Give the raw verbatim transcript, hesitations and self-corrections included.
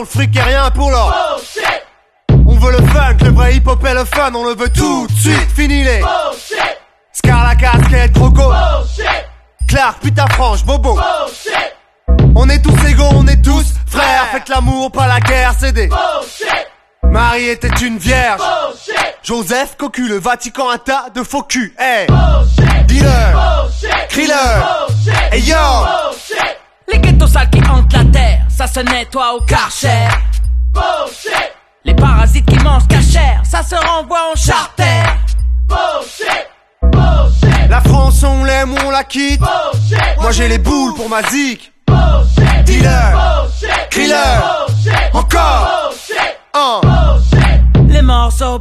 le fric et rien pour l'or. Bullshit. On veut le funk, le vrai hip-hop et le fun, on le veut tout de suite, fini les Bullshit. Scar la casquette, croco. Bullshit. Clark, putain franche, bobo. Bullshit. On est tous égaux, on est tous frères. Faites l'amour, pas la guerre, c'est des Bullshit. Marie était une vierge. Bullshit. Joseph cocu, le Vatican un tas de faux cul. Hey, Bullshit. dealer, Bullshit. Kriller, Bullshit. hey yo. Bullshit. Les ghettos sales qui hantent la terre, ça se nettoie au Karcher. Bullshit. Les parasites qui mangent cachère, ça se renvoie en charter. Bullshit. Bullshit. La France on l'aime ou on la quitte. Bullshit. Moi j'ai les boules pour ma zik. Bullshit. Dealer, Bullshit. Kriller, Bullshit. encore Bullshit. un. Bullshit. Les morceaux